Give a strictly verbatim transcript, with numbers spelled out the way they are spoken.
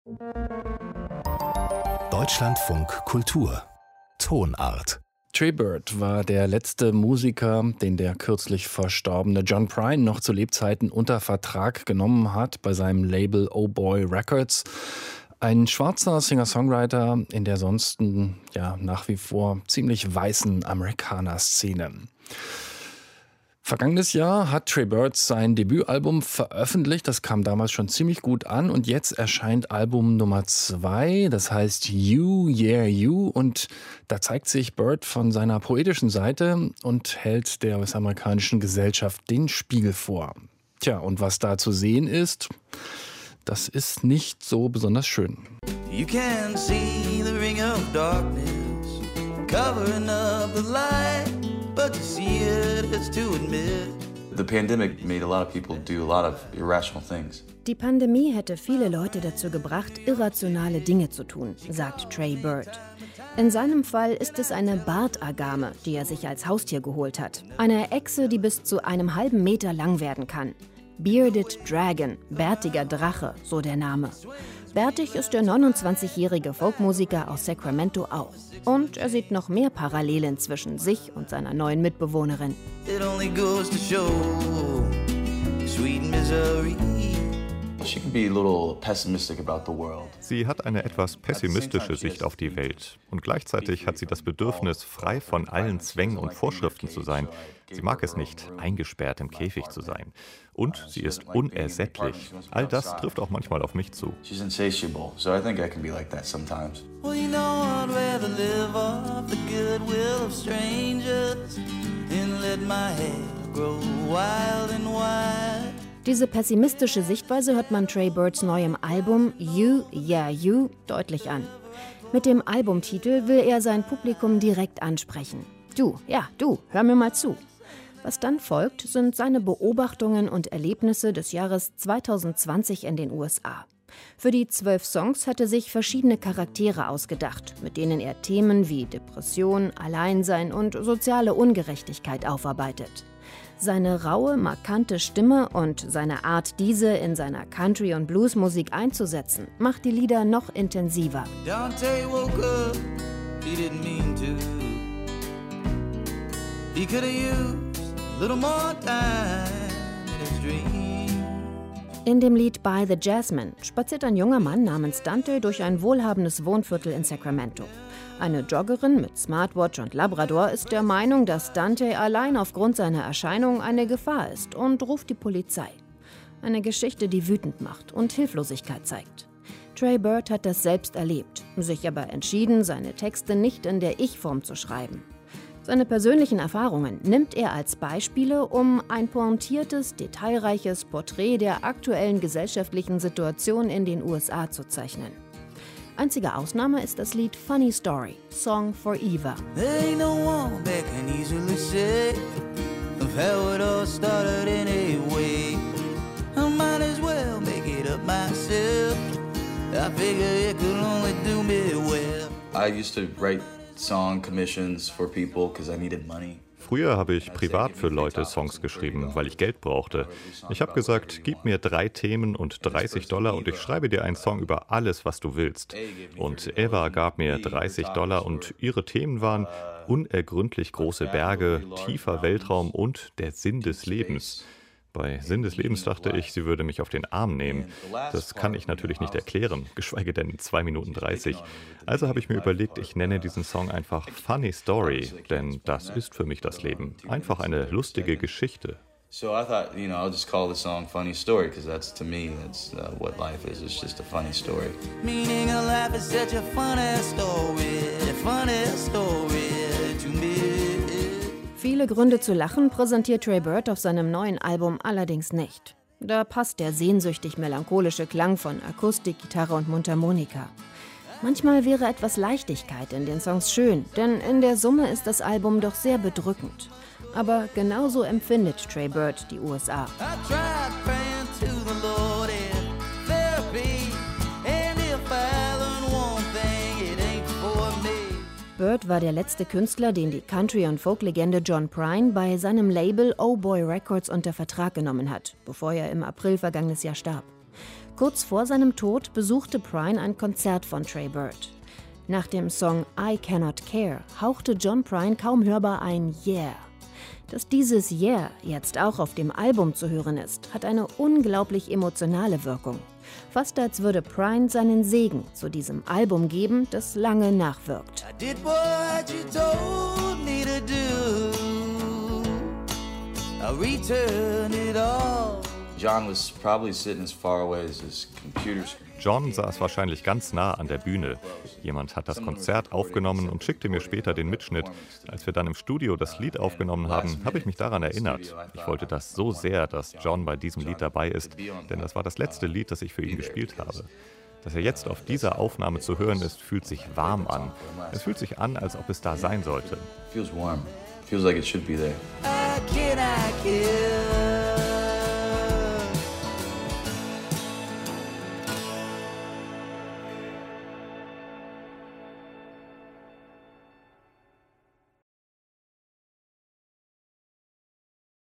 Deutschlandfunk Kultur Tonart. Trey Byrd war der letzte Musiker, den der kürzlich verstorbene John Prine noch zu Lebzeiten unter Vertrag genommen hat bei seinem Label Oh Boy Records. Ein schwarzer Singer-Songwriter in der sonst ja, nach wie vor ziemlich weißen Amerikaner-Szene. Vergangenes Jahr hat Trey Byrd sein Debütalbum veröffentlicht. Das kam damals schon ziemlich gut an. Und jetzt erscheint Album Nummer zwei. Das heißt You, Yeah, You. Und da zeigt sich Byrd von seiner poetischen Seite und hält der US-amerikanischen Gesellschaft den Spiegel vor. Tja, und was da zu sehen ist, das ist nicht so besonders schön. You can see the ring of darkness covering up the light. But to see it is to admit. The pandemic made a lot of people do a lot of irrational things. Die Pandemie hätte viele Leute dazu gebracht, irrationale Dinge zu tun, sagt Trey Byrd. In seinem Fall ist es eine Bartagame, die er sich als Haustier geholt hat. Eine Echse, die bis zu einem halben Meter lang werden kann. Bearded Dragon, bärtiger Drache, so der Name. Bärtig ist der neunundzwanzigjährige Folkmusiker aus Sacramento auch. Und er sieht noch mehr Parallelen zwischen sich und seiner neuen Mitbewohnerin. It only goes to show sweet misery. She can be a little pessimistic about the world. Sie hat eine etwas pessimistische Sicht auf die Welt. Und gleichzeitig hat sie das Bedürfnis, frei von allen Zwängen und Vorschriften zu sein. Sie mag es nicht, eingesperrt im Käfig zu sein. Und sie ist unersättlich. All das trifft auch manchmal auf mich zu. She's insatiable, so I think I can be like that sometimes. Well, you know I'd rather live off the goodwill of strangers and let my hair grow wild and wide. Diese pessimistische Sichtweise hört man Trey Byrds neuem Album You, Yeah, You deutlich an. Mit dem Albumtitel will er sein Publikum direkt ansprechen. Du, ja, du, hör mir mal zu. Was dann folgt, sind seine Beobachtungen und Erlebnisse des Jahres zweitausendzwanzig in den U S A. Für die zwölf Songs hat er sich verschiedene Charaktere ausgedacht, mit denen er Themen wie Depression, Alleinsein und soziale Ungerechtigkeit aufarbeitet. Seine raue, markante Stimme und seine Art, diese in seiner Country- und Bluesmusik einzusetzen, macht die Lieder noch intensiver. Dante woke up, he didn't mean to. He could have used a little more time in his dream. In dem Lied By the Jasmine spaziert ein junger Mann namens Dante durch ein wohlhabendes Wohnviertel in Sacramento. Eine Joggerin mit Smartwatch und Labrador ist der Meinung, dass Dante allein aufgrund seiner Erscheinung eine Gefahr ist und ruft die Polizei. Eine Geschichte, die wütend macht und Hilflosigkeit zeigt. Trey Byrd hat das selbst erlebt, sich aber entschieden, seine Texte nicht in der Ich-Form zu schreiben. Seine persönlichen Erfahrungen nimmt er als Beispiele, um ein pointiertes, detailreiches Porträt der aktuellen gesellschaftlichen Situation in den U S A zu zeichnen. Einzige Ausnahme ist das Lied Funny Story, Song for Eva. There ain't no one that can easily say of how it all started anyway. I might as well make it up myself. I figure it could only do me well. I used to write song commissions for people because I needed money. Früher habe ich privat für Leute Songs geschrieben, weil ich Geld brauchte. Ich habe gesagt, gib mir drei Themen und dreißig Dollar und ich schreibe dir einen Song über alles, was du willst. Und Eva gab mir dreißig Dollar und ihre Themen waren unergründlich große Berge, tiefer Weltraum und der Sinn des Lebens. Bei Sinn des Lebens dachte ich, sie würde mich auf den Arm nehmen. Das kann ich natürlich nicht erklären, geschweige denn in zwei Minuten dreißig. Also habe ich mir überlegt, ich nenne diesen Song einfach Funny Story, denn das ist für mich das Leben. Einfach eine lustige Geschichte. So I thought, you know, I'll just call the song Funny Story, because that's, to me, that's uh, what life is. It's just a funny story. Meaning a life is such a funny story, a funny story to me. Viele Gründe zu lachen präsentiert Trey Byrd auf seinem neuen Album allerdings nicht. Da passt der sehnsüchtig melancholische Klang von Akustik, Gitarre und Mundharmonika. Manchmal wäre etwas Leichtigkeit in den Songs schön, denn in der Summe ist das Album doch sehr bedrückend. Aber genauso empfindet Trey Byrd die U S A. Byrd war der letzte Künstler, den die Country- und Folk-Legende John Prine bei seinem Label Oh Boy Records unter Vertrag genommen hat, bevor er im April vergangenes Jahr starb. Kurz vor seinem Tod besuchte Prine ein Konzert von Trey Bird. Nach dem Song I Cannot Care hauchte John Prine kaum hörbar ein Yeah. Dass dieses Yeah jetzt auch auf dem Album zu hören ist, hat eine unglaublich emotionale Wirkung. Fast als würde Prine seinen Segen zu diesem Album geben, das lange nachwirkt. I did what you told me to do. I returned it all. John was probably sitting as far away as his computer screen. John saß wahrscheinlich ganz nah an der Bühne. Jemand hat das Konzert aufgenommen und schickte mir später den Mitschnitt. Als wir dann im Studio das Lied aufgenommen haben, habe ich mich daran erinnert. Ich wollte das so sehr, dass John bei diesem Lied dabei ist, denn das war das letzte Lied, das ich für ihn gespielt habe. Dass er jetzt auf dieser Aufnahme zu hören ist, fühlt sich warm an. Es fühlt sich an, als ob es da sein sollte. Feels warm. Feels like it should be there. I cannot kill.